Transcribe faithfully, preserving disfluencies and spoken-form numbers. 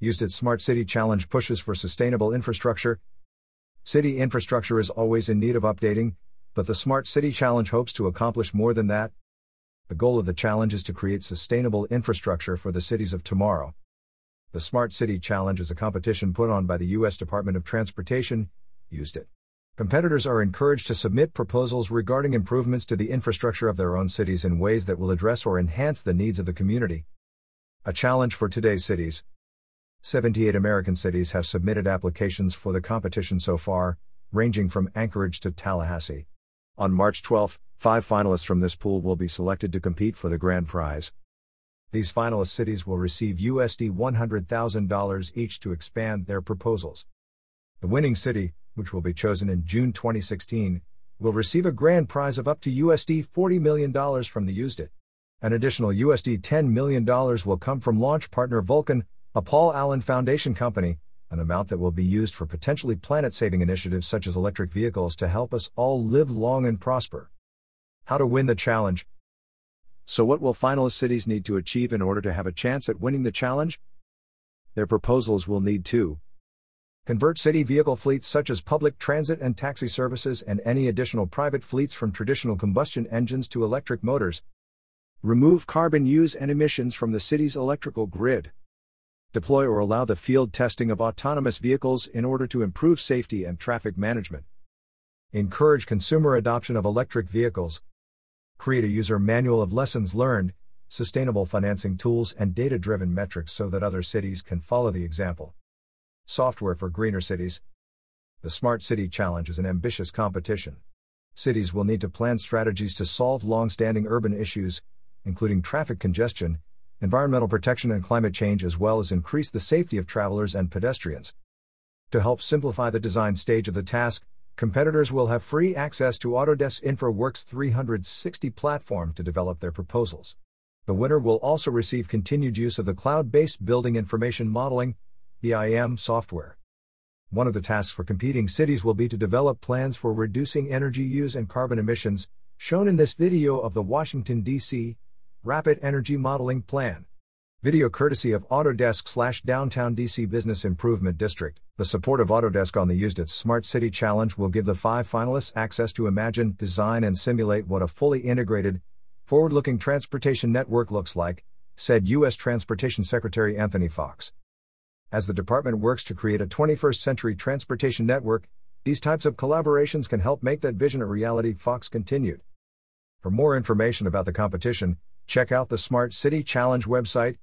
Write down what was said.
USDIT Smart City Challenge pushes for sustainable infrastructure. City infrastructure is always in need of updating, but the Smart City Challenge hopes to accomplish more than that. The goal of the challenge is to create sustainable infrastructure for the cities of tomorrow. The Smart City Challenge is a competition put on by the U S Department of Transportation, USDIT. Competitors are encouraged to submit proposals regarding improvements to the infrastructure of their own cities in ways that will address or enhance the needs of the community. A challenge for today's cities. seventy-eight American cities have submitted applications for the competition so far, ranging from Anchorage to Tallahassee. On March twelfth, five finalists from this pool will be selected to compete for the grand prize. These finalist cities will receive U S D one hundred thousand dollars each to expand their proposals. The winning city, which will be chosen in June twenty sixteen, will receive a grand prize of up to U S D forty million dollars from the USDIT. An additional U S D ten million dollars will come from launch partner Vulcan, a Paul Allen Foundation company, an amount that will be used for potentially planet-saving initiatives such as electric vehicles to help us all live long and prosper. How to win the challenge. So what will finalist cities need to achieve in order to have a chance at winning the challenge? Their proposals will need to convert city vehicle fleets such as public transit and taxi services and any additional private fleets from traditional combustion engines to electric motors. Remove carbon use and emissions from the city's electrical grid. Deploy or allow the field testing of autonomous vehicles in order to improve safety and traffic management. Encourage consumer adoption of electric vehicles. Create a user manual of lessons learned, sustainable financing tools and data-driven metrics so that other cities can follow the example. Software for greener cities. The Smart City Challenge is an ambitious competition. Cities will need to plan strategies to solve long-standing urban issues, including traffic congestion, environmental protection and climate change, as well as increase the safety of travelers and pedestrians. To help simplify the design stage of the task, competitors will have free access to Autodesk's InfraWorks three sixty platform to develop their proposals. The winner will also receive continued use of the cloud-based Building Information Modeling (B I M) software. One of the tasks for competing cities will be to develop plans for reducing energy use and carbon emissions, shown in this video of the Washington, D C Rapid Energy Modeling Plan. Video courtesy of Autodesk slash Downtown D C Business Improvement District. The support of Autodesk on the USDIT Smart City Challenge will give the five finalists access to imagine, design and simulate what a fully integrated, forward-looking transportation network looks like, said U S Transportation Secretary Anthony Foxx. As the department works to create a twenty-first century transportation network, these types of collaborations can help make that vision a reality, Foxx continued. For more information about the competition, check out the Smart City Challenge website,